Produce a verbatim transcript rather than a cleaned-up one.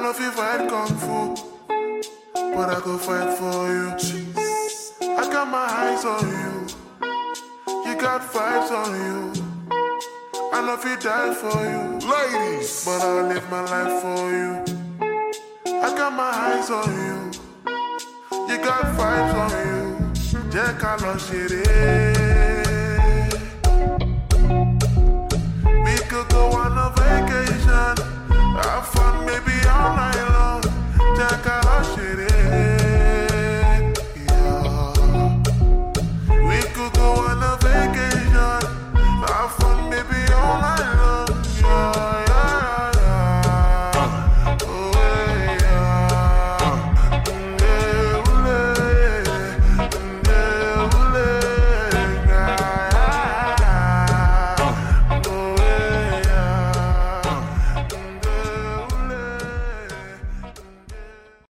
know if you fight kung fu, but I go fight for you. I got my eyes on you, you got vibes on you. I know if you die for you, ladies, but I'll live my life for you. I got my eyes on you, you got vibes on you. Jẹ́ ká lọ ṣeré. We could go on a vacation.